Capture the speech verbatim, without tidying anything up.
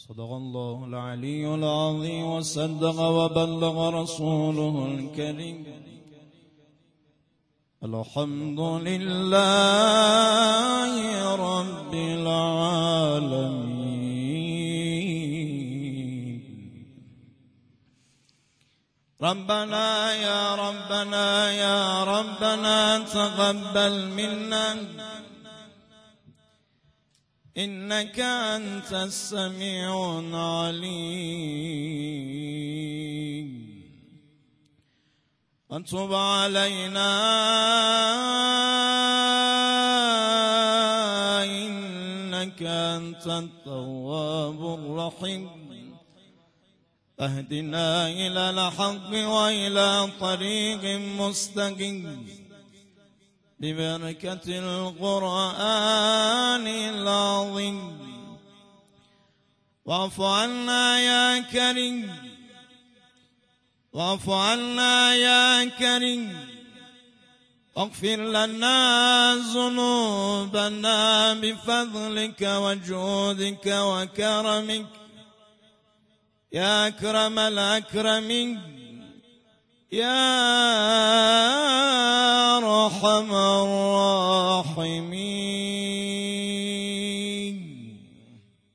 صدق الله العلي العظيم وصدق وبلغ رسوله الكريم. الحمد لله رب العالمين. ربنا يا ربنا يا ربنا تقبل منا إنك أنت السميع العليم، وتب علينا إنك أنت التواب الرحيم. اهدنا إلى الحق وإلى طريق مستقيم ببركة القرآن العظيم. واعف عنا يا كريم، واعف عنا يا كريم، واغفر لنا ذنوبنا بفضلك وجودك وكرمك يا أكرم الأكرمين، يا